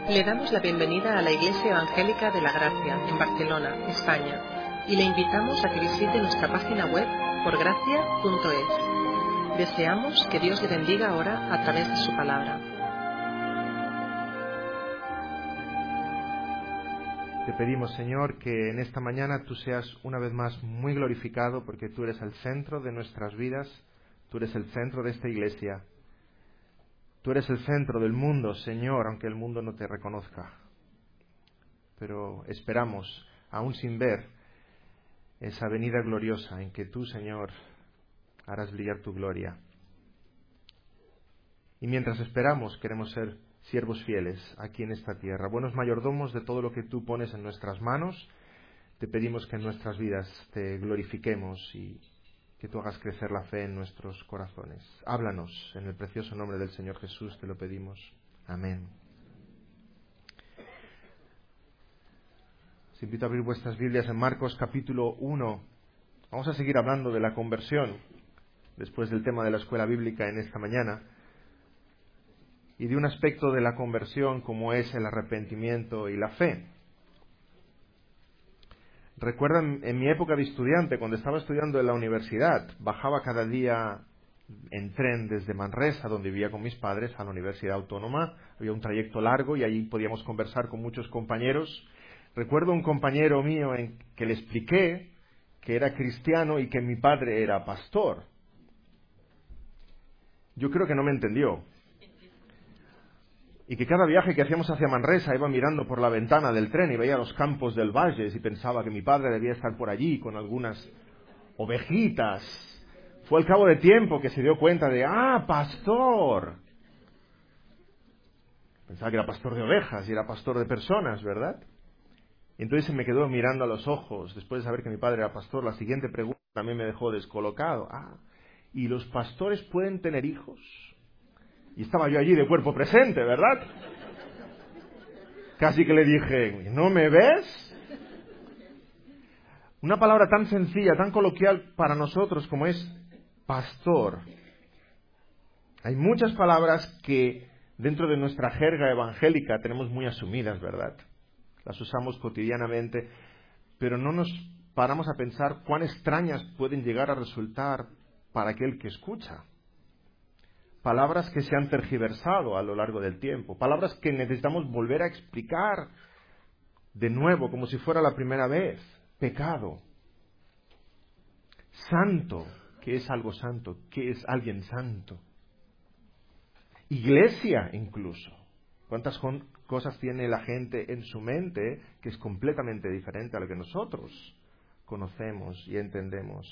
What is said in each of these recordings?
Le damos la bienvenida a la Iglesia Evangélica de la Gracia, en Barcelona, España, y le invitamos a que visite nuestra página web porgracia.es. Deseamos que Dios le bendiga ahora a través de su palabra. Te pedimos, Señor, que en esta mañana tú seas una vez más muy glorificado, porque tú eres el centro de nuestras vidas, tú eres el centro de esta iglesia. Tú eres el centro del mundo, Señor, aunque el mundo no te reconozca. Pero esperamos, aún sin ver, esa venida gloriosa en que tú, Señor, harás brillar tu gloria. Y mientras esperamos, queremos ser siervos fieles aquí en esta tierra, buenos mayordomos de todo lo que tú pones en nuestras manos. Te pedimos que en nuestras vidas te glorifiquemos y que tú hagas crecer la fe en nuestros corazones. Háblanos, en el precioso nombre del Señor Jesús te lo pedimos. Amén. Os invito a abrir vuestras Biblias en Marcos capítulo 1. Vamos a seguir hablando de la conversión, después del tema de la escuela bíblica en esta mañana, y de un aspecto de la conversión como es el arrepentimiento y la fe. Recuerdo en mi época de estudiante, cuando estaba estudiando en la universidad, bajaba cada día en tren desde Manresa, donde vivía con mis padres, a la Universidad Autónoma. Había un trayecto largo y allí podíamos conversar con muchos compañeros. Recuerdo un compañero mío en que le expliqué que era cristiano y que mi padre era pastor. Yo creo que no me entendió. Y que cada viaje que hacíamos hacia Manresa iba mirando por la ventana del tren y veía los campos del Valles y pensaba que mi padre debía estar por allí con algunas ovejitas. Fue al cabo de tiempo que se dio cuenta de, pastor. Pensaba que era pastor de ovejas y era pastor de personas, ¿verdad? Y entonces se me quedó mirando a los ojos. Después de saber que mi padre era pastor, la siguiente pregunta también me dejó descolocado. ¿Y los pastores pueden tener hijos? Y estaba yo allí de cuerpo presente, ¿verdad? Casi que le dije, ¿no me ves? Una palabra tan sencilla, tan coloquial para nosotros como es pastor. Hay muchas palabras que dentro de nuestra jerga evangélica tenemos muy asumidas, ¿verdad? Las usamos cotidianamente, pero no nos paramos a pensar cuán extrañas pueden llegar a resultar para aquel que escucha. Palabras que se han tergiversado a lo largo del tiempo, palabras que necesitamos volver a explicar de nuevo, como si fuera la primera vez. Pecado. Santo. ¿Qué es algo santo? ¿Qué es alguien santo? Iglesia incluso. ¿Cuántas cosas tiene la gente en su mente que es completamente diferente a lo que nosotros conocemos y entendemos?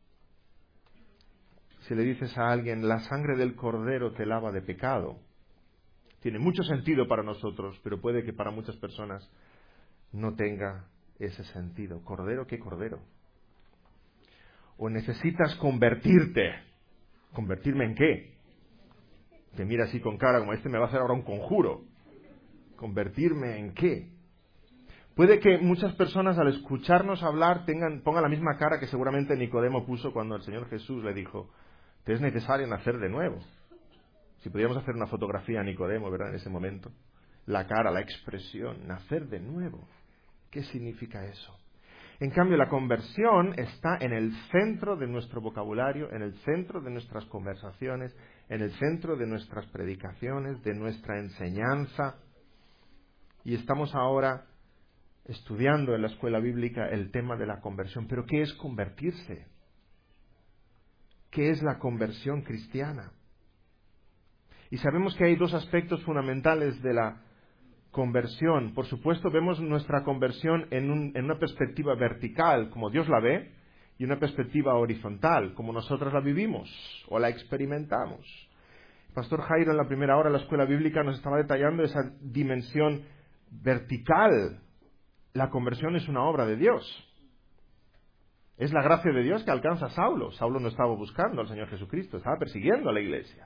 Si le dices a alguien, la sangre del cordero te lava de pecado, tiene mucho sentido para nosotros, pero puede que para muchas personas no tenga ese sentido. ¿Cordero? ¿Qué cordero? O necesitas convertirte. ¿Convertirme en qué? Te mira así con cara como me va a hacer ahora un conjuro. ¿Convertirme en qué? Puede que muchas personas al escucharnos hablar pongan la misma cara que seguramente Nicodemo puso cuando el Señor Jesús le dijo, te es necesario nacer de nuevo. Si pudiéramos hacer una fotografía a Nicodemo, ¿verdad? En ese momento. La cara, la expresión, nacer de nuevo. ¿Qué significa eso? En cambio, la conversión está en el centro de nuestro vocabulario, en el centro de nuestras conversaciones, en el centro de nuestras predicaciones, de nuestra enseñanza. Y estamos ahora estudiando en la escuela bíblica el tema de la conversión. ¿Pero qué es convertirse? ¿Qué es la conversión cristiana? Y sabemos que hay dos aspectos fundamentales de la conversión. Por supuesto, vemos nuestra conversión en una perspectiva vertical, como Dios la ve, y una perspectiva horizontal, como nosotros la vivimos o la experimentamos. El pastor Jairo en la primera hora de la escuela bíblica nos estaba detallando esa dimensión vertical. La conversión es una obra de Dios. Es la gracia de Dios que alcanza a Saulo. Saulo no estaba buscando al Señor Jesucristo, estaba persiguiendo a la iglesia.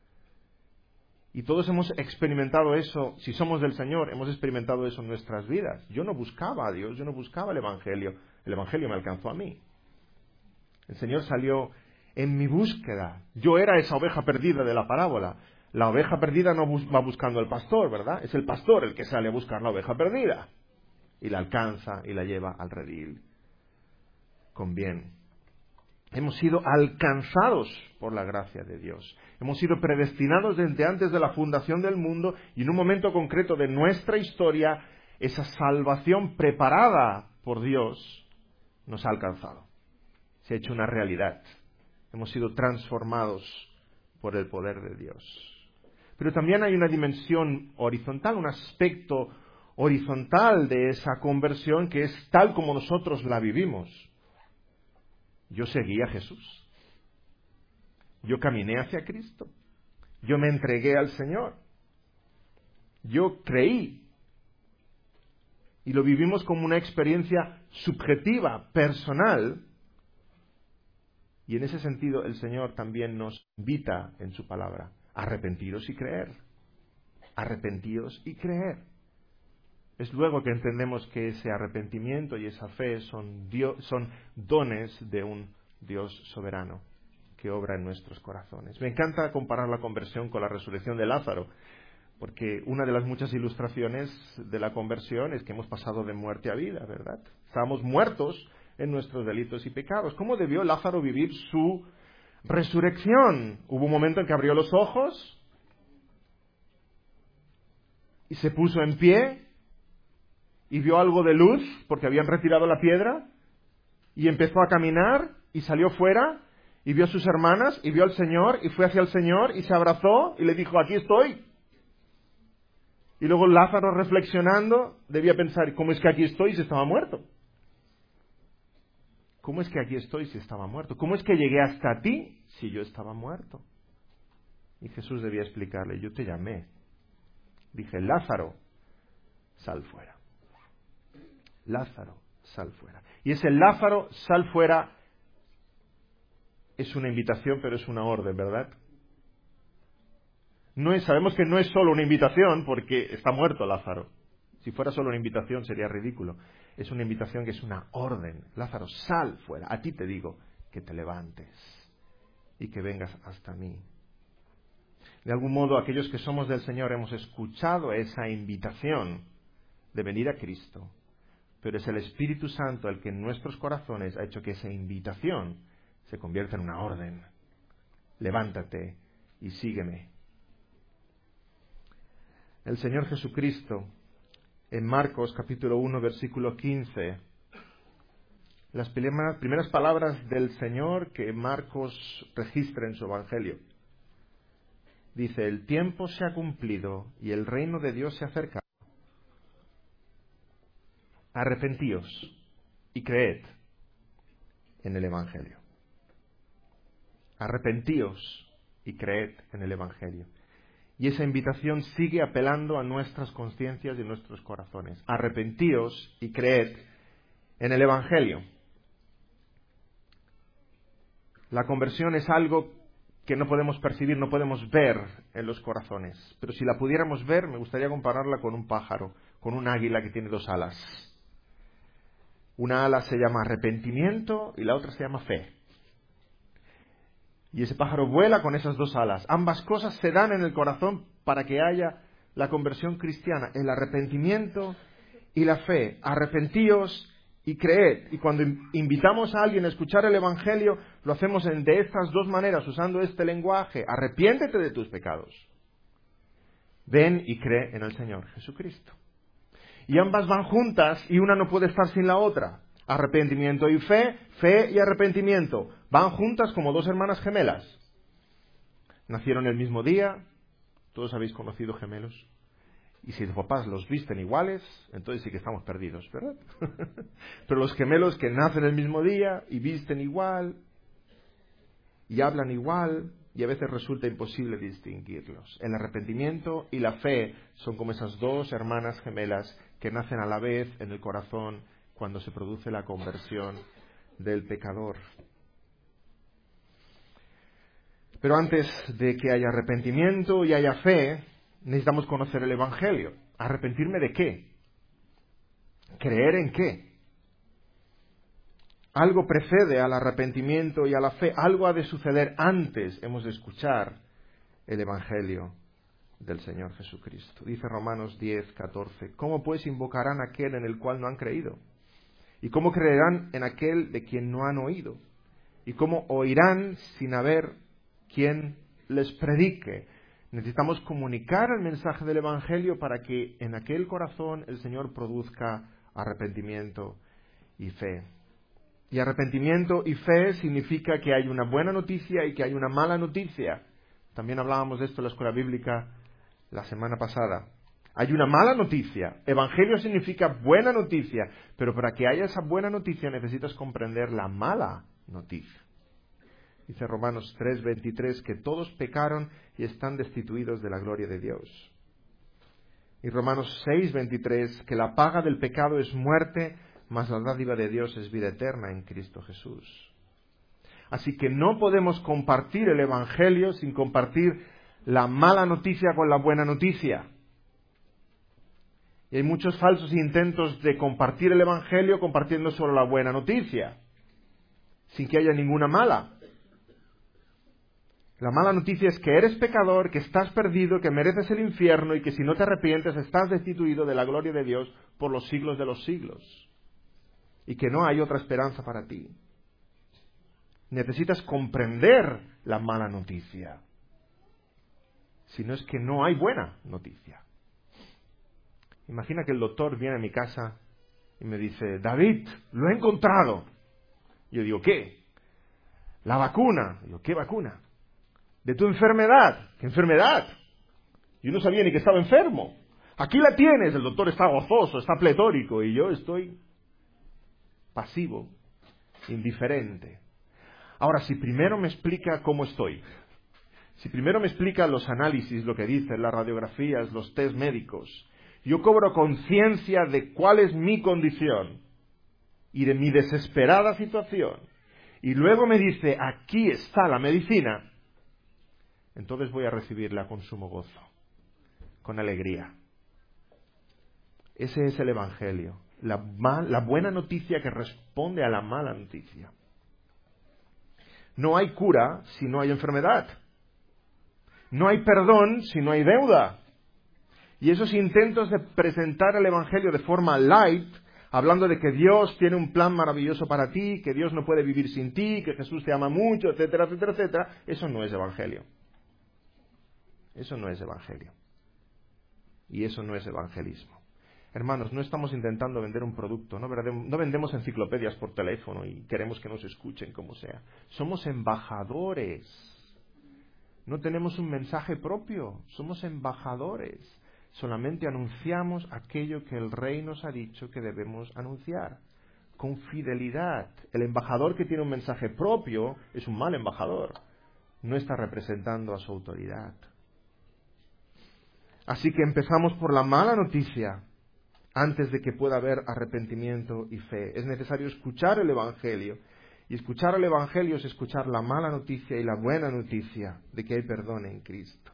Y todos hemos experimentado eso, si somos del Señor, hemos experimentado eso en nuestras vidas. Yo no buscaba a Dios, yo no buscaba el Evangelio me alcanzó a mí. El Señor salió en mi búsqueda. Yo era esa oveja perdida de la parábola, La oveja perdida no va buscando al pastor, ¿verdad? Es el pastor el que sale a buscar la oveja perdida. Y la alcanza y la lleva al redil con bien. Hemos sido alcanzados por la gracia de Dios. Hemos sido predestinados desde antes de la fundación del mundo y en un momento concreto de nuestra historia, esa salvación preparada por Dios nos ha alcanzado. Se ha hecho una realidad. Hemos sido transformados por el poder de Dios. Pero también hay una dimensión horizontal, un aspecto horizontal de esa conversión que es tal como nosotros la vivimos. Yo seguí a Jesús. Yo caminé hacia Cristo. Yo me entregué al Señor. Yo creí. Y lo vivimos como una experiencia subjetiva, personal. Y en ese sentido el Señor también nos invita en su palabra. Arrepentiros y creer. Arrepentiros y creer. Es luego que entendemos que ese arrepentimiento y esa fe son dones de un Dios soberano que obra en nuestros corazones. Me encanta comparar la conversión con la resurrección de Lázaro, porque una de las muchas ilustraciones de la conversión es que hemos pasado de muerte a vida, ¿verdad? Estábamos muertos en nuestros delitos y pecados. ¿Cómo debió Lázaro vivir su resurrección? Hubo un momento en que abrió los ojos y se puso en pie y vio algo de luz, porque habían retirado la piedra, y empezó a caminar, y salió fuera, y vio a sus hermanas, y vio al Señor, y fue hacia el Señor, y se abrazó, y le dijo, aquí estoy. Y luego Lázaro, reflexionando, debía pensar, ¿cómo es que aquí estoy si estaba muerto? ¿Cómo es que aquí estoy si estaba muerto? ¿Cómo es que llegué hasta ti si yo estaba muerto? Y Jesús debía explicarle, yo te llamé. Dije, Lázaro, sal fuera. Lázaro, sal fuera. Y ese Lázaro, sal fuera, es una invitación, pero es una orden, ¿verdad? Sabemos que no es solo una invitación, porque está muerto Lázaro. Si fuera solo una invitación sería ridículo. Es una invitación que es una orden. Lázaro, sal fuera. A ti te digo que te levantes y que vengas hasta mí. De algún modo, aquellos que somos del Señor hemos escuchado esa invitación de venir a Cristo. Pero es el Espíritu Santo el que en nuestros corazones ha hecho que esa invitación se convierta en una orden. Levántate y sígueme. El Señor Jesucristo, en Marcos capítulo 1, versículo 15, las primeras palabras del Señor que Marcos registra en su Evangelio. Dice, el tiempo se ha cumplido y el reino de Dios se acerca. Arrepentíos y creed en el Evangelio. Arrepentíos y creed en el Evangelio. Y esa invitación sigue apelando a nuestras conciencias y nuestros corazones. Arrepentíos y creed en el Evangelio. La conversión es algo que no podemos percibir, no podemos ver en los corazones. Pero si la pudiéramos ver, me gustaría compararla con un pájaro, con un águila que tiene dos alas. Una ala se llama arrepentimiento y la otra se llama fe. Y ese pájaro vuela con esas dos alas. Ambas cosas se dan en el corazón para que haya la conversión cristiana, el arrepentimiento y la fe. Arrepentíos y creed. Y cuando invitamos a alguien a escuchar el Evangelio, lo hacemos de estas dos maneras, usando este lenguaje. Arrepiéntete de tus pecados. Ven y cree en el Señor Jesucristo. Y ambas van juntas y una no puede estar sin la otra. Arrepentimiento y fe, fe y arrepentimiento. Van juntas como dos hermanas gemelas. Nacieron el mismo día. Todos habéis conocido gemelos. Y si los papás los visten iguales, entonces sí que estamos perdidos, ¿verdad? Pero los gemelos que nacen el mismo día y visten igual y hablan igual, y a veces resulta imposible distinguirlos. El arrepentimiento y la fe son como esas dos hermanas gemelas que nacen a la vez en el corazón cuando se produce la conversión del pecador. Pero antes de que haya arrepentimiento y haya fe, necesitamos conocer el Evangelio. ¿Arrepentirme de qué? ¿Creer en qué? Algo precede al arrepentimiento y a la fe. Algo ha de suceder antes, hemos de escuchar el Evangelio del Señor Jesucristo. Dice Romanos 10:14, ¿cómo pues invocarán a aquel en el cual no han creído? ¿Y cómo creerán en aquel de quien no han oído? ¿Y cómo oirán sin haber quien les predique? Necesitamos comunicar el mensaje del Evangelio para que en aquel corazón el Señor produzca arrepentimiento y fe. Y arrepentimiento y fe significa que hay una buena noticia y que hay una mala noticia. También hablábamos de esto en la escuela bíblica la semana pasada. Hay una mala noticia. Evangelio significa buena noticia, pero para que haya esa buena noticia necesitas comprender la mala noticia. Dice Romanos 3:23 que todos pecaron y están destituidos de la gloria de Dios. Y Romanos 6:23 que la paga del pecado es muerte, mas la dádiva de Dios es vida eterna en Cristo Jesús. Así que no podemos compartir el Evangelio sin compartir la mala noticia con la buena noticia. Y hay muchos falsos intentos de compartir el Evangelio compartiendo solo la buena noticia, sin que haya ninguna mala. La mala noticia es que eres pecador, que estás perdido, que mereces el infierno y que si no te arrepientes estás destituido de la gloria de Dios por los siglos de los siglos. Y que no hay otra esperanza para ti. Necesitas comprender la mala noticia. Si no es que no hay buena noticia. Imagina que el doctor viene a mi casa y me dice, David, lo he encontrado. Yo digo, ¿qué? La vacuna. Digo, ¿qué vacuna? De tu enfermedad. ¿Qué enfermedad? Yo no sabía ni que estaba enfermo. Aquí la tienes. El doctor está gozoso, está pletórico y yo estoy pasivo, indiferente. Ahora, si primero me explica cómo estoy, si primero me explica los análisis, lo que dicen, las radiografías, los test médicos, yo cobro conciencia de cuál es mi condición y de mi desesperada situación, y luego me dice, aquí está la medicina, entonces voy a recibirla con sumo gozo, con alegría. Ese es el Evangelio, la buena noticia que responde a la mala noticia. No hay cura si no hay enfermedad. No hay perdón si no hay deuda. Y esos intentos de presentar el Evangelio de forma light, hablando de que Dios tiene un plan maravilloso para ti, que Dios no puede vivir sin ti, que Jesús te ama mucho, etcétera, etcétera, etcétera, eso no es Evangelio. Eso no es Evangelio. Y eso no es evangelismo. Hermanos, no estamos intentando vender un producto, no vendemos enciclopedias por teléfono y queremos que nos escuchen como sea. Somos embajadores. No tenemos un mensaje propio, somos embajadores. Solamente anunciamos aquello que el Rey nos ha dicho que debemos anunciar, con fidelidad. El embajador que tiene un mensaje propio es un mal embajador, no está representando a su autoridad. Así que empezamos por la mala noticia, antes de que pueda haber arrepentimiento y fe. Es necesario escuchar el Evangelio. Y escuchar el Evangelio es escuchar la mala noticia y la buena noticia de que hay perdón en Cristo.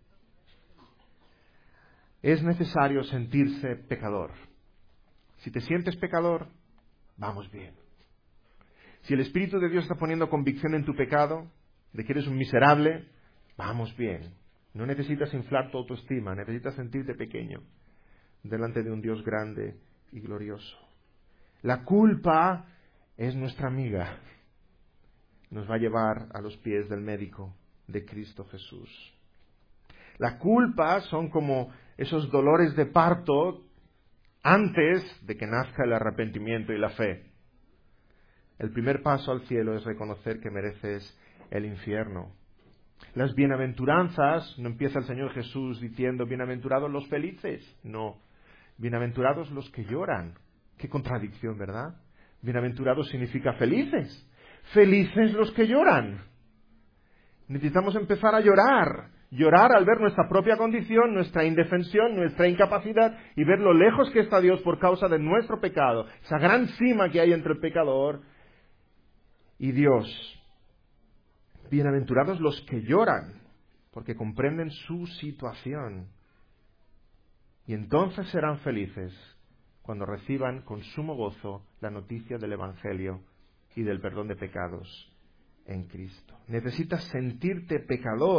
Es necesario sentirse pecador. Si te sientes pecador, vamos bien. Si el Espíritu de Dios está poniendo convicción en tu pecado, de que eres un miserable, vamos bien. No necesitas inflar tu autoestima, necesitas sentirte pequeño delante de un Dios grande y glorioso. La culpa es nuestra amiga. Nos va a llevar a los pies del médico de Cristo Jesús. La culpa son como esos dolores de parto antes de que nazca el arrepentimiento y la fe. El primer paso al cielo es reconocer que mereces el infierno. Las bienaventuranzas, no empieza el Señor Jesús diciendo bienaventurados los felices, no. Bienaventurados los que lloran. Qué contradicción, ¿verdad? Bienaventurados significa felices. Felices los que lloran. Necesitamos empezar a llorar. Llorar al ver nuestra propia condición, nuestra indefensión, nuestra incapacidad y ver lo lejos que está Dios por causa de nuestro pecado. Esa gran cima que hay entre el pecador y Dios. Bienaventurados los que lloran, porque comprenden su situación. Y entonces serán felices cuando reciban con sumo gozo la noticia del Evangelio y del perdón de pecados en Cristo. Necesitas sentirte pecador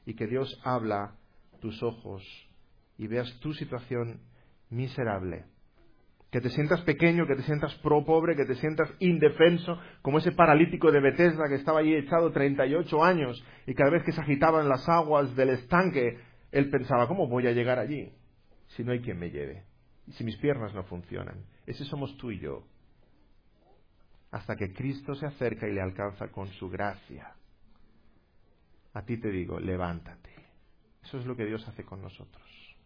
y que Dios habla tus ojos y veas tu situación miserable. Que te sientas pequeño, que te sientas pobre, que te sientas indefenso, como ese paralítico de Betesda que estaba allí echado 38 años y cada vez que se agitaban las aguas del estanque, él pensaba, ¿cómo voy a llegar allí si no hay quien me lleve? Y si mis piernas no funcionan. Ese somos tú y yo. Hasta que Cristo se acerca y le alcanza con su gracia. A ti te digo, levántate. Eso es lo que Dios hace con nosotros.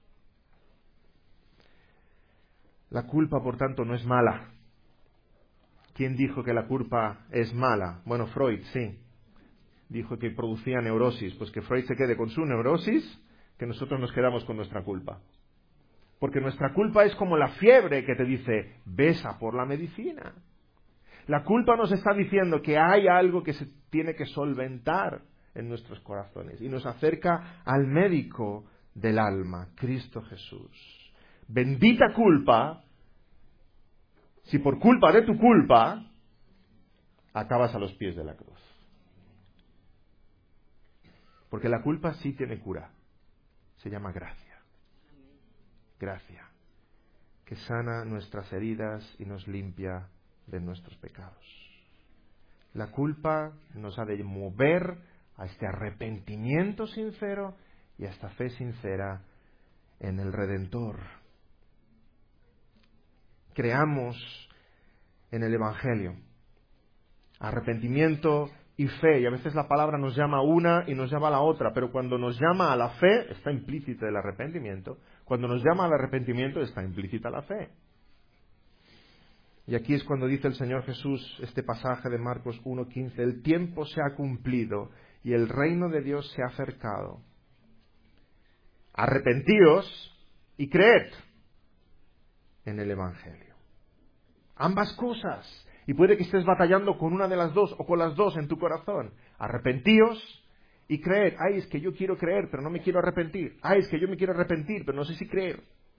La culpa, por tanto, no es mala. ¿Quién dijo que la culpa es mala? Bueno, Freud, sí. Dijo que producía neurosis. Pues que Freud se quede con su neurosis, que nosotros nos quedamos con nuestra culpa. Porque nuestra culpa es como la fiebre que te dice, besa por la medicina. La culpa nos está diciendo que hay algo que se tiene que solventar en nuestros corazones y nos acerca al médico del alma, Cristo Jesús. Bendita culpa, si por culpa de tu culpa acabas a los pies de la cruz. Porque la culpa sí tiene cura. Se llama gracia. Gracia. Que sana nuestras heridas y nos limpia de nuestros pecados. La culpa nos ha de mover a este arrepentimiento sincero y a esta fe sincera en el Redentor. Creamos en el Evangelio arrepentimiento y fe, y a veces la palabra nos llama a una y nos llama a la otra, pero cuando nos llama a la fe está implícita el arrepentimiento, cuando nos llama al arrepentimiento está implícita la fe. Y aquí es cuando dice el Señor Jesús, este pasaje de Marcos 1:15, el tiempo se ha cumplido y el reino de Dios se ha acercado. Arrepentíos y creed en el Evangelio. Ambas cosas. Y puede que estés batallando con una de las dos o con las dos en tu corazón. Arrepentíos y creed. Ay, es que yo quiero creer, pero no me quiero arrepentir. Ay, es que yo me quiero arrepentir, pero no sé si creer.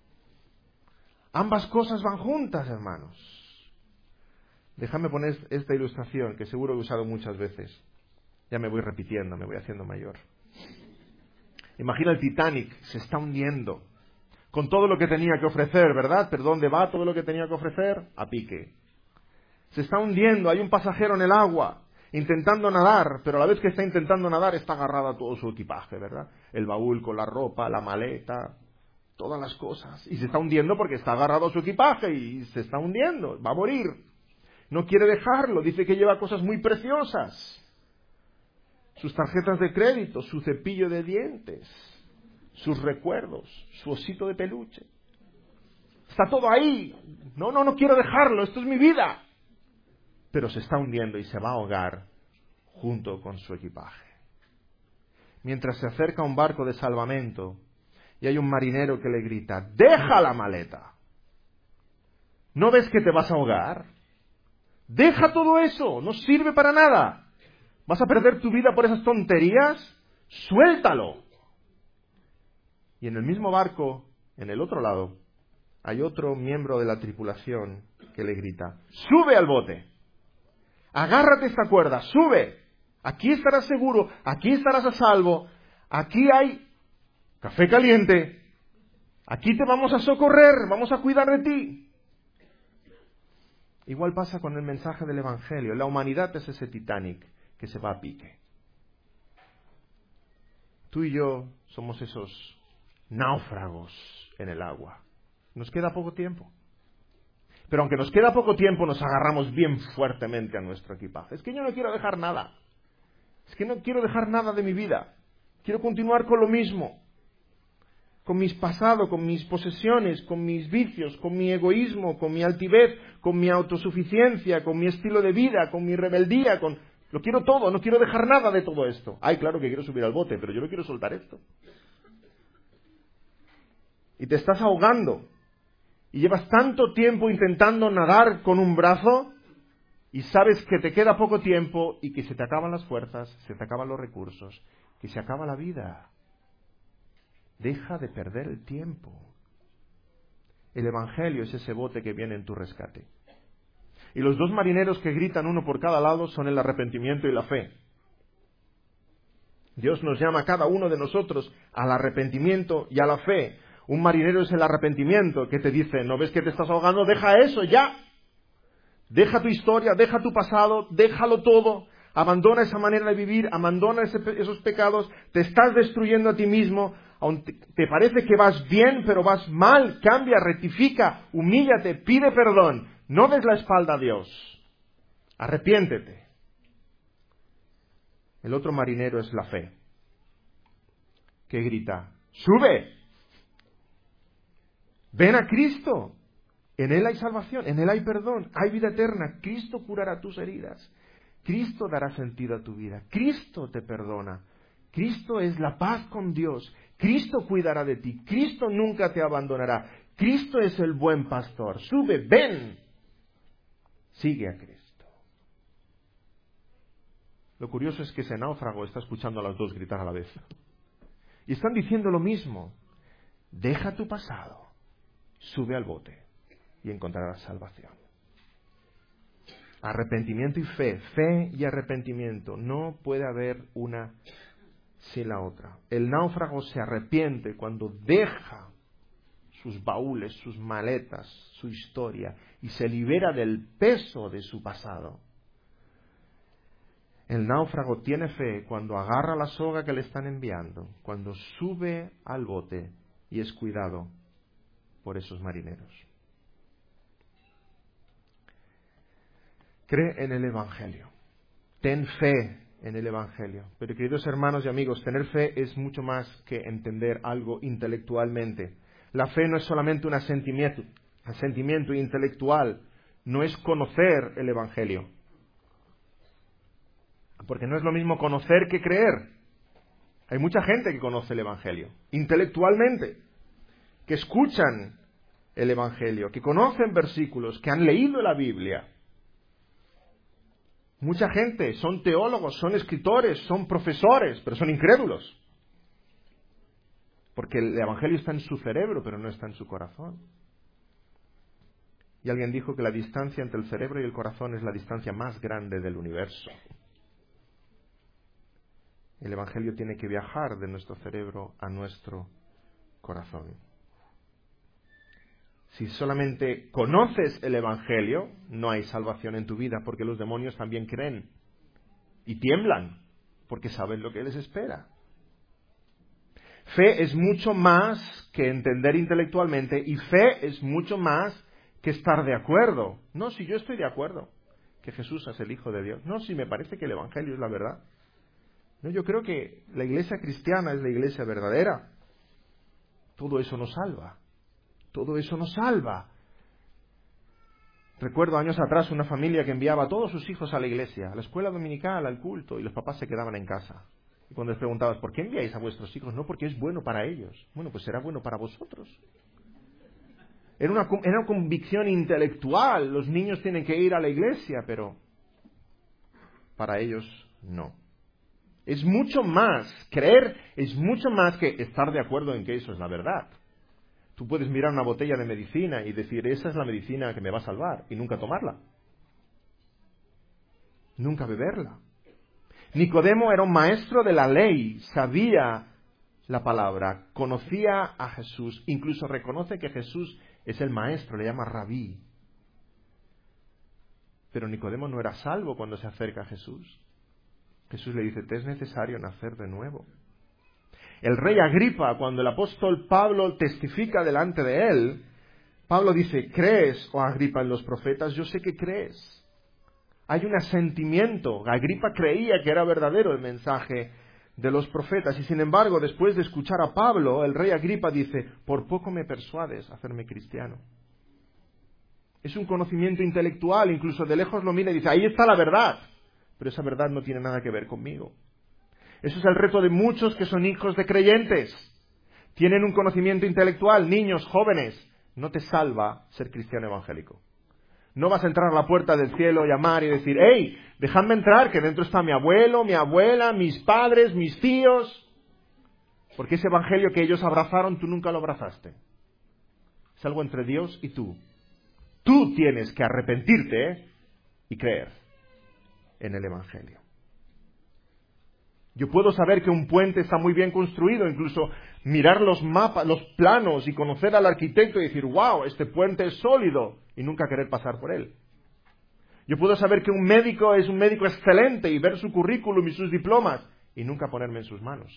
Ambas cosas van juntas, hermanos. Déjame poner esta ilustración que seguro he usado muchas veces. Ya me voy repitiendo, me voy haciendo mayor. Imagina el Titanic, se está hundiendo. Con todo lo que tenía que ofrecer, ¿verdad? ¿Pero dónde va todo lo que tenía que ofrecer? A pique. Se está hundiendo, hay un pasajero en el agua, intentando nadar, pero a la vez que está intentando nadar está agarrado a todo su equipaje, ¿verdad? El baúl con la ropa, la maleta, todas las cosas. Y se está hundiendo porque está agarrado a su equipaje y se está hundiendo, va a morir. No quiere dejarlo, dice que lleva cosas muy preciosas. Sus tarjetas de crédito, su cepillo de dientes, sus recuerdos, su osito de peluche. Está todo ahí. No quiero dejarlo, esto es mi vida. Pero se está hundiendo y se va a ahogar junto con su equipaje. Mientras se acerca a un barco de salvamento y hay un marinero que le grita, ¡deja la maleta! ¿No ves que te vas a ahogar? ¡Deja todo eso! ¡No sirve para nada! ¿Vas a perder tu vida por esas tonterías? ¡Suéltalo! Y en el mismo barco, en el otro lado, hay otro miembro de la tripulación que le grita, ¡sube al bote! Agárrate esta cuerda, sube. Aquí estarás seguro, aquí estarás a salvo. Aquí hay café caliente. Aquí te vamos a socorrer, vamos a cuidar de ti. Igual pasa con el mensaje del Evangelio. La humanidad es ese Titanic que se va a pique. Tú y yo somos esos náufragos en el agua. Nos queda poco tiempo. Pero aunque nos queda poco tiempo, nos agarramos bien fuertemente a nuestro equipaje. Es que yo no quiero dejar nada. Es que no quiero dejar nada de mi vida. Quiero continuar con lo mismo. Con mis pasados, con mis posesiones, con mis vicios, con mi egoísmo, con mi altivez, con mi autosuficiencia, con mi estilo de vida, con mi rebeldía, Lo quiero todo, no quiero dejar nada de todo esto. Ay, claro que quiero subir al bote, pero yo no quiero soltar esto. Y te estás ahogando. Y llevas tanto tiempo intentando nadar con un brazo y sabes que te queda poco tiempo y que se te acaban las fuerzas, se te acaban los recursos, que se acaba la vida. Deja de perder el tiempo. El Evangelio es ese bote que viene en tu rescate. Y los dos marineros que gritan uno por cada lado son el arrepentimiento y la fe. Dios nos llama a cada uno de nosotros al arrepentimiento y a la fe. Un marinero es el arrepentimiento, que te dice, ¿no ves que te estás ahogando? Deja eso ya. Deja tu historia, deja tu pasado, déjalo todo. Abandona esa manera de vivir, abandona esos pecados. Te estás destruyendo a ti mismo. Aunque te parece que vas bien, pero vas mal. Cambia, rectifica, humíllate, pide perdón. No des la espalda a Dios. Arrepiéntete. El otro marinero es la fe, que grita, ¡sube! Ven a Cristo. En Él hay salvación, en Él hay perdón, hay vida eterna. Cristo curará tus heridas. Cristo dará sentido a tu vida. Cristo te perdona. Cristo es la paz con Dios. Cristo cuidará de ti. Cristo nunca te abandonará. Cristo es el buen pastor. Sube, ven. Sigue a Cristo. Lo curioso es que ese náufrago está escuchando a los dos gritar a la vez. Y están diciendo lo mismo. Deja tu pasado. Sube al bote y encontrarás salvación. Arrepentimiento y fe. Fe y arrepentimiento. No puede haber una sin la otra. El náufrago se arrepiente cuando deja sus baúles, sus maletas, su historia y se libera del peso de su pasado. El náufrago tiene fe cuando agarra la soga que le están enviando, cuando sube al bote y es cuidado por esos marineros. Cree en el Evangelio. Ten fe en el Evangelio. Pero queridos hermanos y amigos, tener fe es mucho más que entender algo intelectualmente. La fe no es solamente un asentimiento intelectual, no es conocer el Evangelio. Porque no es lo mismo conocer que creer. Hay mucha gente que conoce el Evangelio, intelectualmente, que escuchan el Evangelio, que conocen versículos, que han leído la Biblia. Mucha gente son teólogos, son escritores, son profesores, pero son incrédulos. Porque el Evangelio está en su cerebro, pero no está en su corazón. Y alguien dijo que la distancia entre el cerebro y el corazón es la distancia más grande del universo. El Evangelio tiene que viajar de nuestro cerebro a nuestro corazón. Si solamente conoces el Evangelio, no hay salvación en tu vida, porque los demonios también creen y tiemblan, porque saben lo que les espera. Fe es mucho más que entender intelectualmente, y fe es mucho más que estar de acuerdo. No, si yo estoy de acuerdo que Jesús es el Hijo de Dios. No, si me parece que el Evangelio es la verdad. No, yo creo que la iglesia cristiana es la iglesia verdadera. Todo eso nos salva. Todo eso nos salva. Recuerdo años atrás una familia que enviaba a todos sus hijos a la iglesia, a la escuela dominical, al culto, y los papás se quedaban en casa. Y cuando les preguntabas, ¿por qué enviáis a vuestros hijos? No, porque es bueno para ellos. Bueno, pues será bueno para vosotros. Era una convicción intelectual. Los niños tienen que ir a la iglesia, pero para ellos no. Es mucho más, creer es mucho más que estar de acuerdo en que eso es la verdad. Tú puedes mirar una botella de medicina y decir, esa es la medicina que me va a salvar, y nunca tomarla. Nunca beberla. Nicodemo era un maestro de la ley, sabía la palabra, conocía a Jesús, incluso reconoce que Jesús es el maestro, le llama rabí. Pero Nicodemo no era salvo cuando se acerca a Jesús. Jesús le dice, te es necesario nacer de nuevo. El rey Agripa, cuando el apóstol Pablo testifica delante de él, Pablo dice, ¿crees, oh Agripa, en los profetas? Yo sé que crees. Hay un asentimiento. Agripa creía que era verdadero el mensaje de los profetas. Y sin embargo, después de escuchar a Pablo, el rey Agripa dice, por poco me persuades a hacerme cristiano. Es un conocimiento intelectual, incluso de lejos lo mira y dice, ahí está la verdad. Pero esa verdad no tiene nada que ver conmigo. Eso es el reto de muchos que son hijos de creyentes. Tienen un conocimiento intelectual, niños, jóvenes. No te salva ser cristiano evangélico. No vas a entrar a la puerta del cielo, llamar y decir, hey, dejadme entrar, que dentro está mi abuelo, mi abuela, mis padres, mis tíos. Porque ese evangelio que ellos abrazaron, tú nunca lo abrazaste. Es algo entre Dios y tú. Tú tienes que arrepentirte y creer en el evangelio. Yo puedo saber que un puente está muy bien construido, incluso mirar los mapas, los planos y conocer al arquitecto y decir, wow, este puente es sólido, y nunca querer pasar por él. Yo puedo saber que un médico es un médico excelente y ver su currículum y sus diplomas y nunca ponerme en sus manos.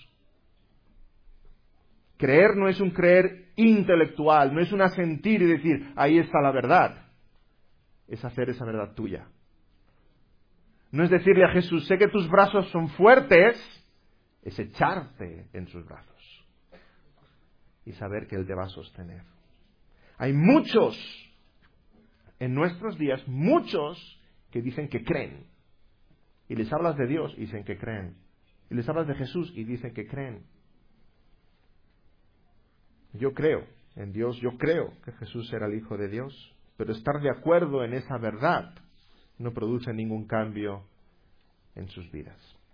Creer no es un creer intelectual, no es un asentir y decir, ahí está la verdad. Es hacer esa verdad tuya. No es decirle a Jesús, sé que tus brazos son fuertes, es echarte en sus brazos y saber que Él te va a sostener. Hay muchos, en nuestros días, muchos que dicen que creen. Y les hablas de Dios y dicen que creen. Y les hablas de Jesús y dicen que creen. Yo creo en Dios, yo creo que Jesús era el Hijo de Dios, pero estar de acuerdo en esa verdad no produce ningún cambio en sus vidas.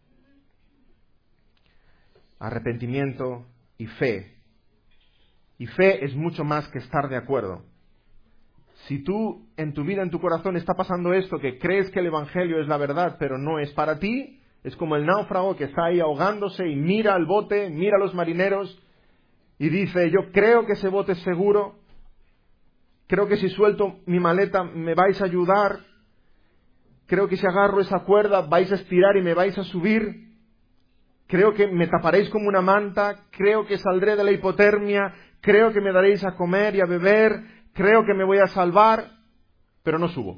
Arrepentimiento y fe. Y fe es mucho más que estar de acuerdo. Si tú, en tu vida, en tu corazón, está pasando esto, que crees que el Evangelio es la verdad, pero no es para ti, es como el náufrago que está ahí ahogándose y mira al bote, mira a los marineros y dice, yo creo que ese bote es seguro, creo que si suelto mi maleta me vais a ayudar, creo que si agarro esa cuerda vais a estirar y me vais a subir, creo que me taparéis como una manta, creo que saldré de la hipotermia, creo que me daréis a comer y a beber, creo que me voy a salvar, pero no subo.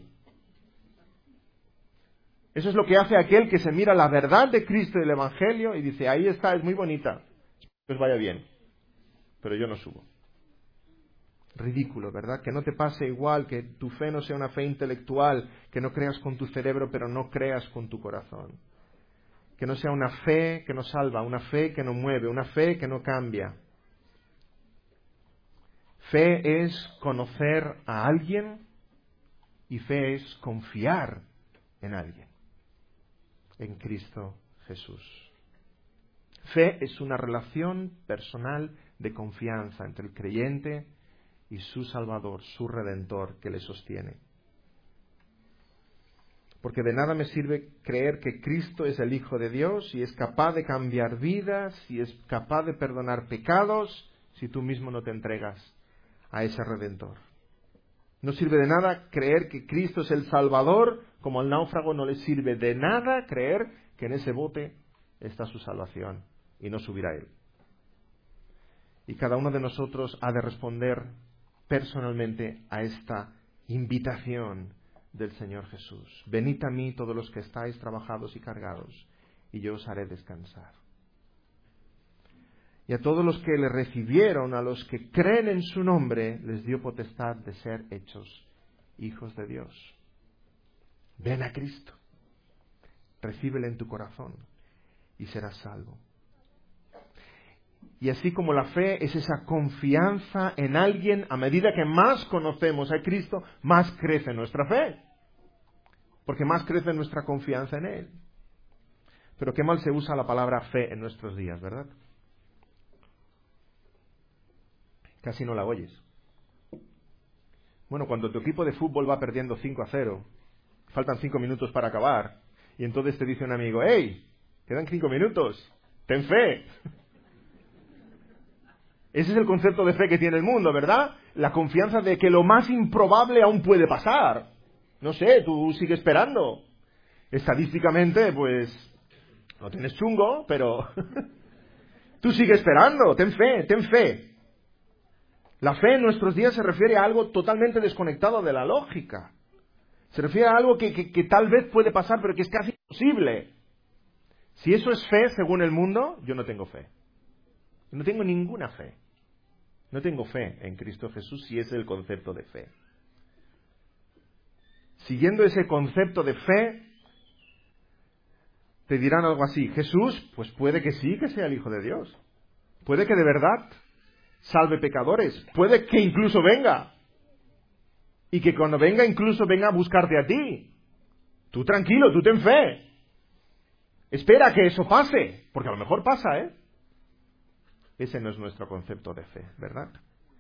Eso es lo que hace aquel que se mira la verdad de Cristo y del Evangelio y dice, ahí está, es muy bonita, que os vaya bien, pero yo no subo. Ridículo, ¿verdad? Que no te pase igual, que tu fe no sea una fe intelectual, que no creas con tu cerebro, pero no creas con tu corazón. Que no sea una fe que nos salva, una fe que nos mueve, una fe que no cambia. Fe es conocer a alguien y fe es confiar en alguien, en Cristo Jesús. Fe es una relación personal de confianza entre el creyente y su Salvador, su Redentor, que le sostiene. Porque de nada me sirve creer que Cristo es el Hijo de Dios y es capaz de cambiar vidas y es capaz de perdonar pecados si tú mismo no te entregas a ese Redentor. No sirve de nada creer que Cristo es el Salvador, como al náufrago no le sirve de nada creer que en ese bote está su salvación y no subirá a él. Y cada uno de nosotros ha de responder personalmente a esta invitación del Señor Jesús. Venid a mí todos los que estáis trabajados y cargados, y yo os haré descansar. Y a todos los que le recibieron, a los que creen en su nombre, les dio potestad de ser hechos hijos de Dios. Ven a Cristo, recíbele en tu corazón y serás salvo. Y así como la fe es esa confianza en alguien, a medida que más conocemos a Cristo, más crece nuestra fe. Porque más crece nuestra confianza en Él. Pero qué mal se usa la palabra fe en nuestros días, ¿verdad? Casi no la oyes. Bueno, cuando tu equipo de fútbol va perdiendo 5-0, faltan 5 minutos para acabar, y entonces te dice un amigo, ¡hey! Quedan 5 minutos, ten fe. Ese es el concepto de fe que tiene el mundo, ¿verdad? La confianza de que lo más improbable aún puede pasar. No sé, tú sigue esperando. Estadísticamente, pues, no tienes chungo, pero tú sigue esperando, ten fe, ten fe. La fe en nuestros días se refiere a algo totalmente desconectado de la lógica. Se refiere a algo que tal vez puede pasar, pero que es casi imposible. Si eso es fe, según el mundo, yo no tengo fe. No tengo ninguna fe. No tengo fe en Cristo Jesús si ese es el concepto de fe. Siguiendo ese concepto de fe, te dirán algo así, Jesús, pues puede que sí, que sea el Hijo de Dios. Puede que de verdad salve pecadores. Puede que incluso venga. Y que cuando venga, incluso venga a buscarte a ti. Tú tranquilo, tú ten fe. Espera que eso pase, porque a lo mejor pasa, ¿eh? Ese no es nuestro concepto de fe, ¿verdad?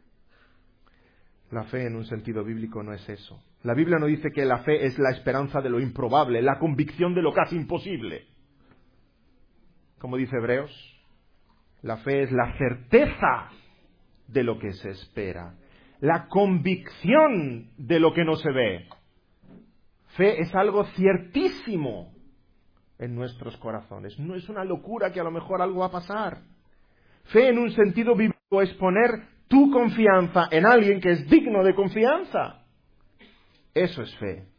La fe en un sentido bíblico no es eso. La Biblia no dice que la fe es la esperanza de lo improbable, la convicción de lo casi imposible. como dice Hebreos, la fe es la certeza de lo que se espera, la convicción de lo que no se ve. Fe es algo ciertísimo en nuestros corazones. No es una locura que a lo mejor algo va a pasar. Fe en un sentido bíblico es poner tu confianza en alguien que es digno de confianza. Eso es fe.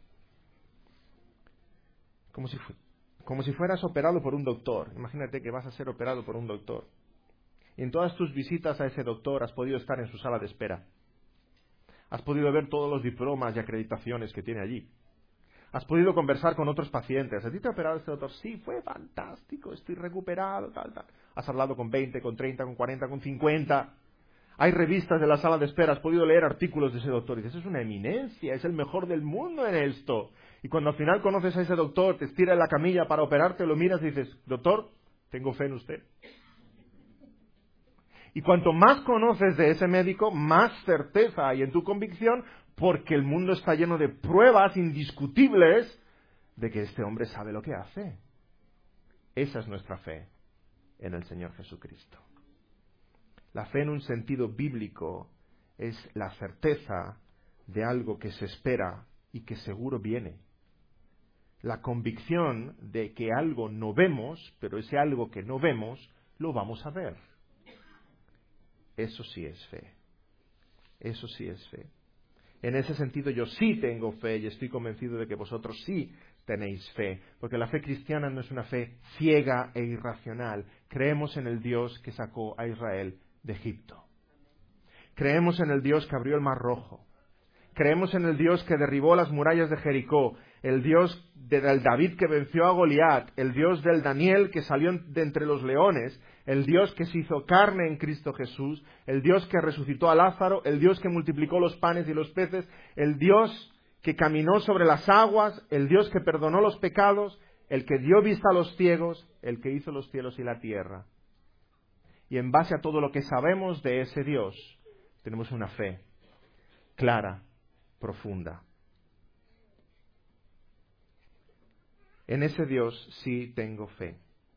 Como si fueras operado por un doctor. Imagínate que vas a ser operado por un doctor. Y en todas tus visitas a ese doctor has podido estar en su sala de espera. Has podido ver todos los diplomas y acreditaciones que tiene allí. Has podido conversar con otros pacientes. ¿A ti te ha operado este doctor? Sí, fue fantástico, estoy recuperado, tal. Has hablado con 20, con 30, con 40, con 50. Hay revistas de la sala de espera, has podido leer artículos de ese doctor. Y dices, es una eminencia, es el mejor del mundo en esto. Y cuando al final conoces a ese doctor, te estira en la camilla para operarte, lo miras y dices, doctor, tengo fe en usted. Y cuanto más conoces de ese médico, más certeza hay en tu convicción, porque el mundo está lleno de pruebas indiscutibles de que este hombre sabe lo que hace. Esa es nuestra fe en el Señor Jesucristo. La fe en un sentido bíblico es la certeza de algo que se espera y que seguro viene. La convicción de que algo no vemos, pero ese algo que no vemos, lo vamos a ver. Eso sí es fe. Eso sí es fe. En ese sentido yo sí tengo fe y estoy convencido de que vosotros sí tenéis fe, porque la fe cristiana no es una fe ciega e irracional. Creemos en el Dios que sacó a Israel de Egipto. Creemos en el Dios que abrió el Mar Rojo. Creemos en el Dios que derribó las murallas de Jericó, el Dios del David que venció a Goliat, el Dios del Daniel que salió de entre los leones, el Dios que se hizo carne en Cristo Jesús, el Dios que resucitó a Lázaro, el Dios que multiplicó los panes y los peces, el Dios que caminó sobre las aguas, el Dios que perdonó los pecados, el que dio vista a los ciegos, el que hizo los cielos y la tierra. Y en base a todo lo que sabemos de ese Dios, tenemos una fe clara, profunda. En ese Dios sí tengo fe.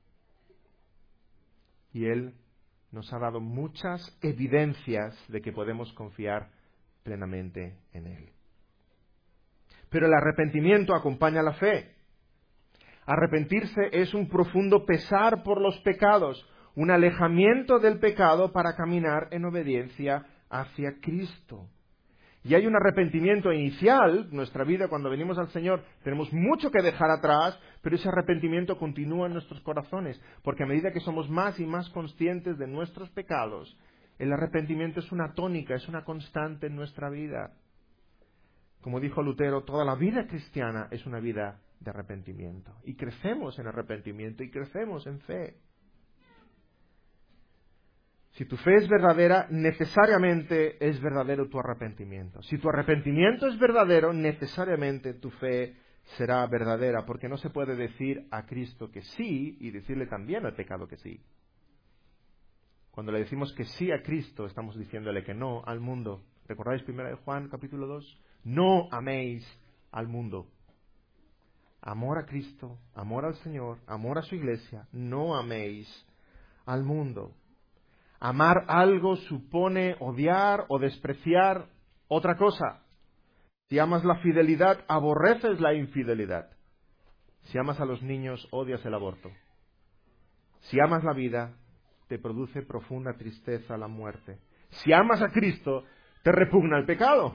Y Él nos ha dado muchas evidencias de que podemos confiar plenamente en Él. Pero el arrepentimiento acompaña la fe. Arrepentirse es un profundo pesar por los pecados, un alejamiento del pecado para caminar en obediencia hacia Cristo. Y hay un arrepentimiento inicial, nuestra vida cuando venimos al Señor tenemos mucho que dejar atrás, pero ese arrepentimiento continúa en nuestros corazones, porque a medida que somos más y más conscientes de nuestros pecados, el arrepentimiento es una tónica, es una constante en nuestra vida. Como dijo Lutero, toda la vida cristiana es una vida de arrepentimiento. Y crecemos en arrepentimiento y crecemos en fe. Si tu fe es verdadera, necesariamente es verdadero tu arrepentimiento. Si tu arrepentimiento es verdadero, necesariamente tu fe será verdadera, porque no se puede decir a Cristo que sí y decirle también al pecado que sí. Cuando le decimos que sí a Cristo, estamos diciéndole que no al mundo. ¿Recordáis 1 Juan capítulo 2? No améis al mundo. Amor a Cristo, amor al Señor, amor a su iglesia, no améis al mundo. Amar algo supone odiar o despreciar otra cosa. Si amas la fidelidad, aborreces la infidelidad. Si amas a los niños, odias el aborto. Si amas la vida, te produce profunda tristeza la muerte. Si amas a Cristo, te repugna el pecado.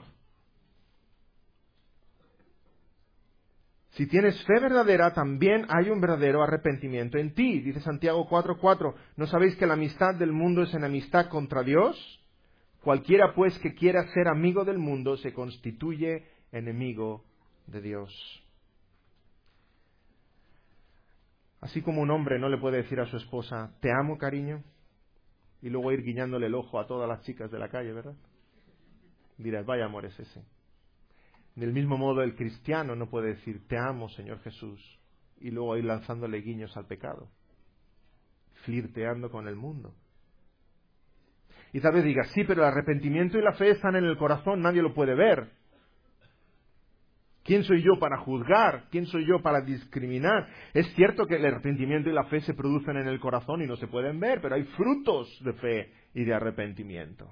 Si tienes fe verdadera, también hay un verdadero arrepentimiento en ti. Dice Santiago 4:4, ¿no sabéis que la amistad del mundo es enemistad contra Dios? Cualquiera pues que quiera ser amigo del mundo se constituye enemigo de Dios. Así como un hombre no le puede decir a su esposa, te amo, cariño, y luego ir guiñándole el ojo a todas las chicas de la calle, ¿verdad? Dirás, vaya amor es ese. Del mismo modo, el cristiano no puede decir, te amo, Señor Jesús, y luego ir lanzándole guiños al pecado, flirteando con el mundo. Y tal vez digas, sí, pero el arrepentimiento y la fe están en el corazón, nadie lo puede ver. ¿Quién soy yo para juzgar? ¿Quién soy yo para discriminar? Es cierto que el arrepentimiento y la fe se producen en el corazón y no se pueden ver, pero hay frutos de fe y de arrepentimiento.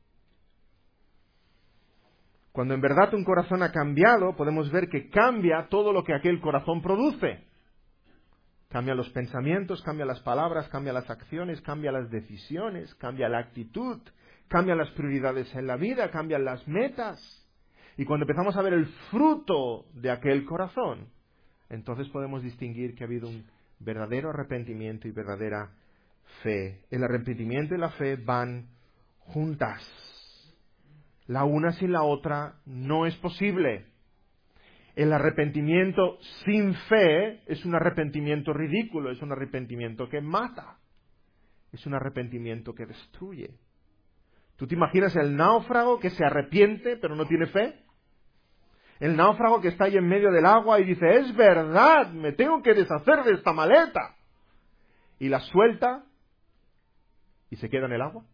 Cuando en verdad un corazón ha cambiado, podemos ver que cambia todo lo que aquel corazón produce. Cambia los pensamientos, cambia las palabras, cambia las acciones, cambia las decisiones, cambia la actitud, cambia las prioridades en la vida, cambian las metas. Y cuando empezamos a ver el fruto de aquel corazón, entonces podemos distinguir que ha habido un verdadero arrepentimiento y verdadera fe. El arrepentimiento y la fe van juntas. La una sin la otra no es posible. El arrepentimiento sin fe es un arrepentimiento ridículo, es un arrepentimiento que mata, es un arrepentimiento que destruye. ¿Tú te imaginas el náufrago que se arrepiente pero no tiene fe? El náufrago que está ahí en medio del agua y dice, es verdad, me tengo que deshacer de esta maleta. Y la suelta y se queda en el agua.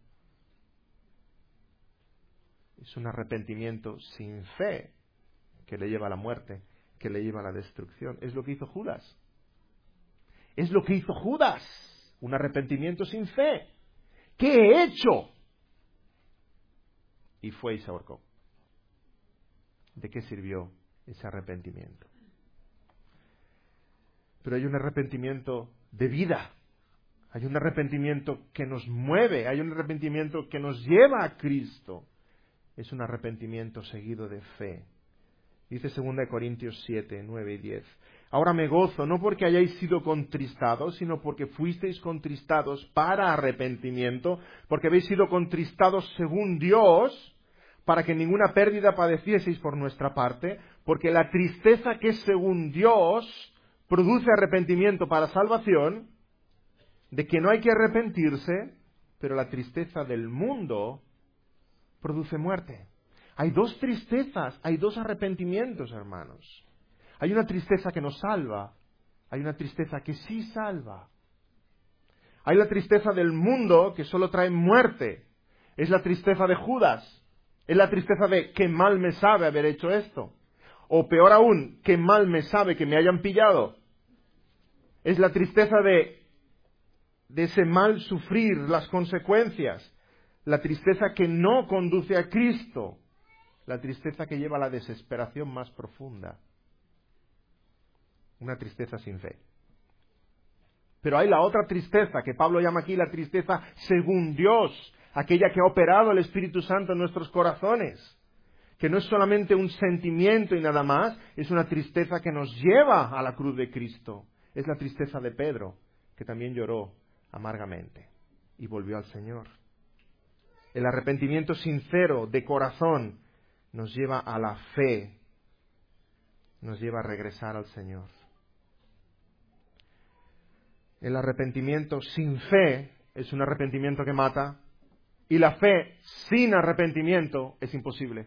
Es un arrepentimiento sin fe que le lleva a la muerte, que le lleva a la destrucción. Es lo que hizo Judas. Es lo que hizo Judas. Un arrepentimiento sin fe. ¿Qué he hecho? Y fue y se ahorcó. ¿De qué sirvió ese arrepentimiento? Pero hay un arrepentimiento de vida. Hay un arrepentimiento que nos mueve. Hay un arrepentimiento que nos lleva a Cristo. Es un arrepentimiento seguido de fe. Dice 2 Corintios 7, 9 y 10. Ahora me gozo, no porque hayáis sido contristados, sino porque fuisteis contristados para arrepentimiento, porque habéis sido contristados según Dios, para que ninguna pérdida padecieseis por nuestra parte, porque la tristeza que es según Dios produce arrepentimiento para salvación, de que no hay que arrepentirse, pero la tristeza del mundo produce muerte. Hay dos tristezas, hay dos arrepentimientos, hermanos. Hay una tristeza que nos salva, hay una tristeza que sí salva. Hay la tristeza del mundo que solo trae muerte. Es la tristeza de Judas. Es la tristeza de qué mal me sabe haber hecho esto. O peor aún, qué mal me sabe que me hayan pillado. Es la tristeza de ese mal sufrir las consecuencias. La tristeza que no conduce a Cristo. La tristeza que lleva a la desesperación más profunda. Una tristeza sin fe. Pero hay la otra tristeza, que Pablo llama aquí la tristeza según Dios, aquella que ha operado el Espíritu Santo en nuestros corazones, que no es solamente un sentimiento y nada más, es una tristeza que nos lleva a la cruz de Cristo. Es la tristeza de Pedro, que también lloró amargamente y volvió al Señor. El arrepentimiento sincero de corazón nos lleva a la fe, nos lleva a regresar al Señor. El arrepentimiento sin fe es un arrepentimiento que mata, y la fe sin arrepentimiento es imposible.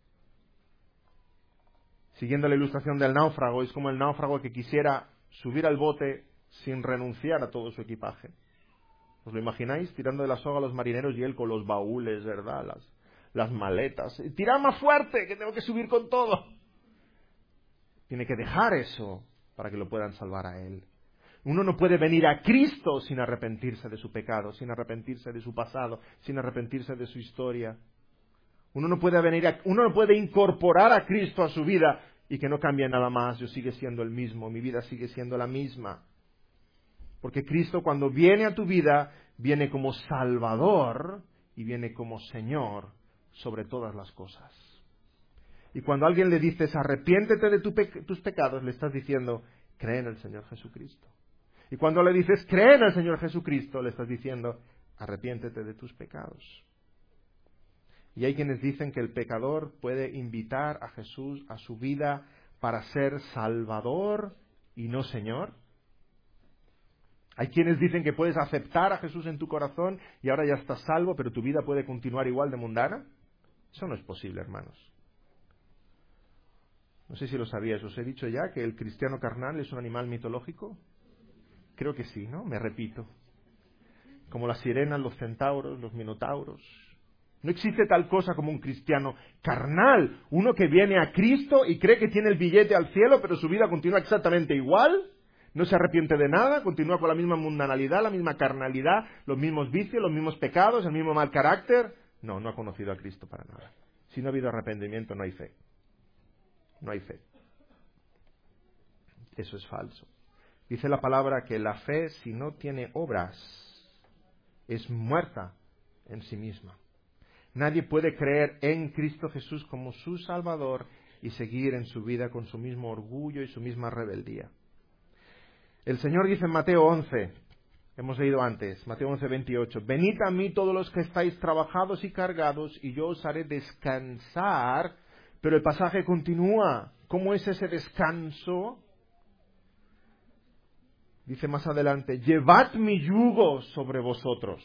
Siguiendo la ilustración del náufrago, es como el náufrago que quisiera subir al bote sin renunciar a todo su equipaje. ¿Os lo imagináis? Tirando de la soga a los marineros y él con los baúles, ¿verdad? Las maletas. ¡Tirad más fuerte, que tengo que subir con todo! Tiene que dejar eso para que lo puedan salvar a él. Uno no puede venir a Cristo sin arrepentirse de su pecado, sin arrepentirse de su pasado, sin arrepentirse de su historia. Uno no puede incorporar a Cristo a su vida y que no cambie nada más. Yo sigue siendo el mismo, mi vida sigue siendo la misma. Porque Cristo, cuando viene a tu vida, viene como Salvador y viene como Señor sobre todas las cosas. Y cuando a alguien le dices arrepiéntete de tus pecados, le estás diciendo cree en el Señor Jesucristo. Y cuando le dices cree en el Señor Jesucristo, le estás diciendo arrepiéntete de tus pecados. Y hay quienes dicen que el pecador puede invitar a Jesús a su vida para ser Salvador y no Señor. Hay quienes dicen que puedes aceptar a Jesús en tu corazón y ahora ya estás salvo, pero tu vida puede continuar igual de mundana. Eso no es posible, hermanos. No sé si lo sabíais, os he dicho ya que el cristiano carnal es un animal mitológico. Creo que sí, ¿no? Me repito. Como las sirenas, los centauros, los minotauros. No existe tal cosa como un cristiano carnal, uno que viene a Cristo y cree que tiene el billete al cielo, pero su vida continúa exactamente igual, no se arrepiente de nada, continúa con la misma mundanalidad, la misma carnalidad, los mismos vicios, los mismos pecados, el mismo mal carácter. No, no ha conocido a Cristo para nada. Si no ha habido arrepentimiento, no hay fe. No hay fe. Eso es falso. Dice la palabra que la fe, si no tiene obras, es muerta en sí misma. Nadie puede creer en Cristo Jesús como su Salvador y seguir en su vida con su mismo orgullo y su misma rebeldía. El Señor dice en Mateo 11, hemos leído antes, Mateo 11, 28, venid a mí todos los que estáis trabajados y cargados y yo os haré descansar. Pero el pasaje continúa. ¿Cómo es ese descanso? Dice más adelante, llevad mi yugo sobre vosotros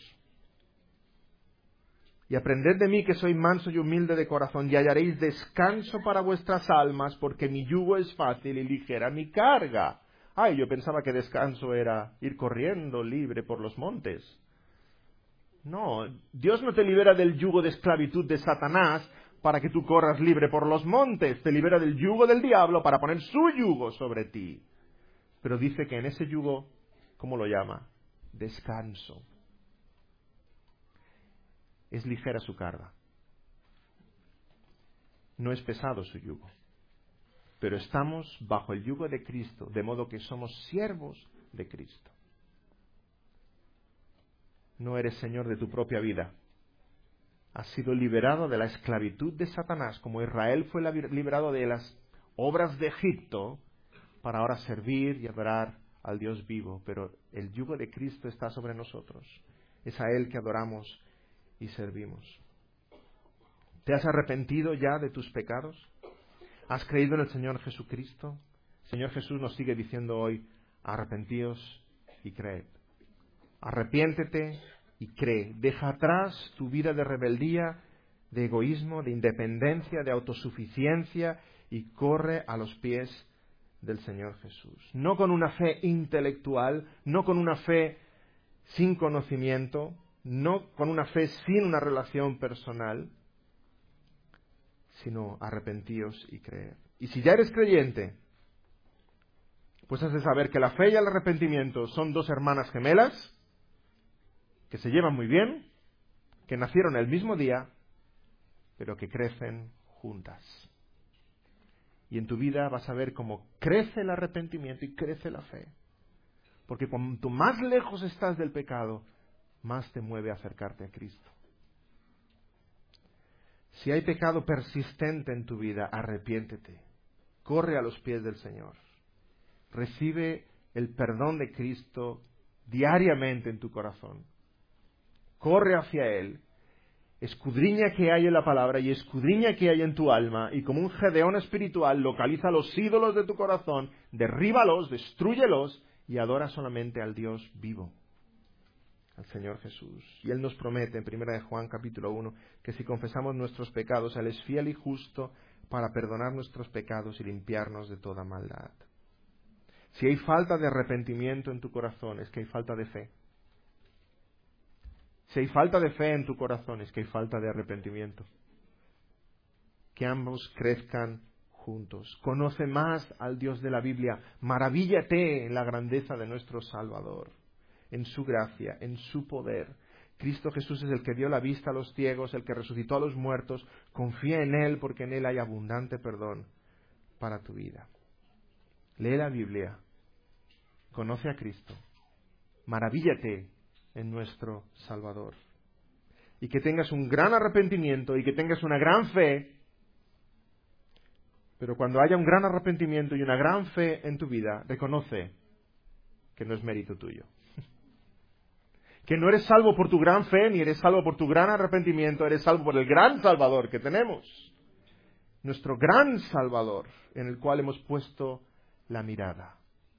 y aprended de mí que soy manso y humilde de corazón y hallaréis descanso para vuestras almas, porque mi yugo es fácil y ligera mi carga. Ay, yo pensaba que descanso era ir corriendo libre por los montes. No, Dios no te libera del yugo de esclavitud de Satanás para que tú corras libre por los montes, te libera del yugo del diablo para poner su yugo sobre ti. Pero dice que en ese yugo, ¿cómo lo llama? Descanso. Es ligera su carga. No es pesado su yugo. Pero estamos bajo el yugo de Cristo, de modo que somos siervos de Cristo. No eres señor de tu propia vida. Has sido liberado de la esclavitud de Satanás, como Israel fue liberado de las obras de Egipto, para ahora servir y adorar al Dios vivo. Pero el yugo de Cristo está sobre nosotros. Es a Él que adoramos y servimos. ¿Te has arrepentido ya de tus pecados? ¿Has creído en el Señor Jesucristo? El Señor Jesús nos sigue diciendo hoy, arrepentíos y creed. Arrepiéntete y cree. Deja atrás tu vida de rebeldía, de egoísmo, de independencia, de autosuficiencia y corre a los pies del Señor Jesús. No con una fe intelectual, no con una fe sin conocimiento, no con una fe sin una relación personal, sino arrepentíos y creed. Y si ya eres creyente, pues has de saber que la fe y el arrepentimiento son dos hermanas gemelas que se llevan muy bien, que nacieron el mismo día, pero que crecen juntas. Y en tu vida vas a ver cómo crece el arrepentimiento y crece la fe. Porque cuanto más lejos estás del pecado, más te mueve a acercarte a Cristo. Si hay pecado persistente en tu vida, arrepiéntete. Corre a los pies del Señor. Recibe el perdón de Cristo diariamente en tu corazón. Corre hacia Él. Escudriña qué hay en la palabra y escudriña qué hay en tu alma, y como un Gedeón espiritual localiza los ídolos de tu corazón, derríbalos, destrúyelos y adora solamente al Dios vivo, al Señor Jesús. Y Él nos promete en 1 Juan capítulo 1 que si confesamos nuestros pecados, Él es fiel y justo para perdonar nuestros pecados y limpiarnos de toda maldad. Si hay falta de arrepentimiento en tu corazón, es que hay falta de fe. Si hay falta de fe en tu corazón, es que hay falta de arrepentimiento. Que ambos crezcan juntos. Conoce más al Dios de la Biblia. Maravíllate en la grandeza de nuestro Salvador, en su gracia, en su poder. Cristo Jesús es el que dio la vista a los ciegos, el que resucitó a los muertos. Confía en Él, porque en Él hay abundante perdón para tu vida. Lee la Biblia. Conoce a Cristo. Maravíllate en nuestro Salvador. Y que tengas un gran arrepentimiento y que tengas una gran fe. Pero cuando haya un gran arrepentimiento y una gran fe en tu vida, reconoce que no es mérito tuyo. Que no eres salvo por tu gran fe, ni eres salvo por tu gran arrepentimiento, eres salvo por el gran Salvador que tenemos. Nuestro gran Salvador, en el cual hemos puesto la mirada.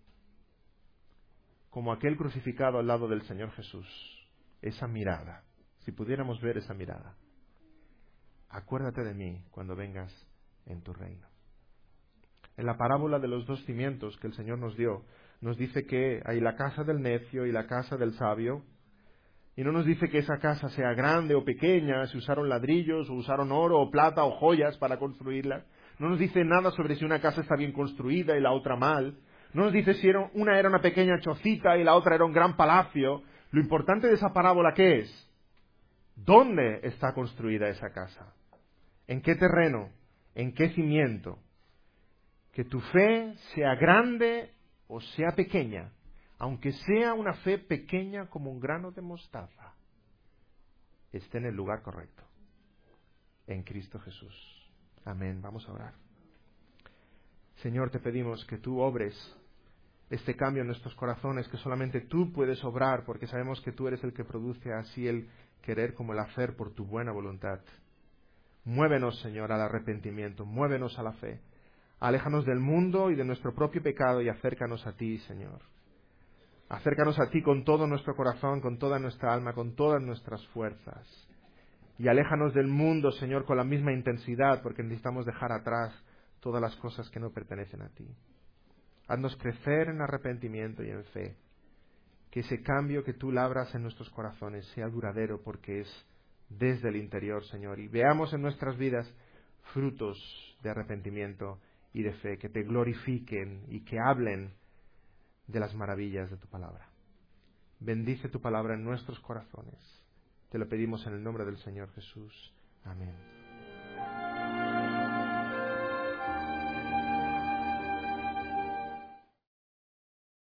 Como aquel crucificado al lado del Señor Jesús. Esa mirada. Si pudiéramos ver esa mirada. Acuérdate de mí cuando vengas en tu reino. En la parábola de los dos cimientos que el Señor nos dio, nos dice que hay la casa del necio y la casa del sabio. Y no nos dice que esa casa sea grande o pequeña, si usaron ladrillos, o usaron oro, o plata, o joyas para construirla. No nos dice nada sobre si una casa está bien construida y la otra mal. No nos dice si una era una pequeña chocita y la otra era un gran palacio. Lo importante de esa parábola, ¿qué es? ¿Dónde está construida esa casa? ¿En qué terreno? ¿En qué cimiento? Que tu fe sea grande o sea pequeña, aunque sea una fe pequeña como un grano de mostaza, esté en el lugar correcto, en Cristo Jesús. Amén. Vamos a orar. Señor, te pedimos que tú obres este cambio en nuestros corazones, que solamente tú puedes obrar, porque sabemos que tú eres el que produce así el querer como el hacer por tu buena voluntad. Muévenos, Señor, al arrepentimiento, muévenos a la fe. Aléjanos del mundo y de nuestro propio pecado y acércanos a ti, Señor. Acércanos a ti con todo nuestro corazón, con toda nuestra alma, con todas nuestras fuerzas. Y aléjanos del mundo, Señor, con la misma intensidad, porque necesitamos dejar atrás todas las cosas que no pertenecen a ti. Haznos crecer en arrepentimiento y en fe. Que ese cambio que tú labras en nuestros corazones sea duradero, porque es desde el interior, Señor. Y veamos en nuestras vidas frutos de arrepentimiento y de fe, que te glorifiquen y que hablen de las maravillas de tu palabra. Bendice tu palabra en nuestros corazones. Te lo pedimos en el nombre del Señor Jesús. Amén.